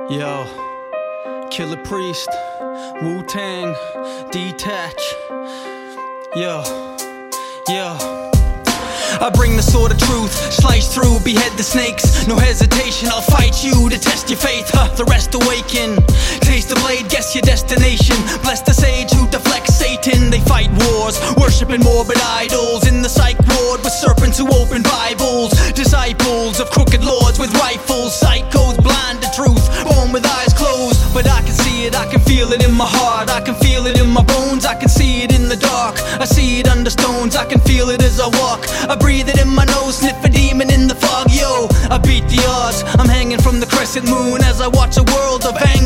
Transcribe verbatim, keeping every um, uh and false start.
Yo, Killer Priest, Wu-Tang, Detach. Yo, yo. I bring the sword of truth, slice through, behead the snakes. No hesitation, I'll fight you to test your faith. Huh, the rest awaken. Taste the blade, guess your destination. Bless the sage who deflects Satan. They fight wars, worshiping morbid idols. In the psych ward with serpents who open Bibles. Disciples of crooked lords with rifles. Psychos blind to truth, born with eyes closed. But I can see it, I can feel it in my heart. I can feel it in my bones, I can see it in the dark. I see it under stones, I can feel it as I walk. I breathe it in my nose, sniff a demon in the fog. Yo, I beat the odds, I'm hanging from the crescent moon as I watch a world of anger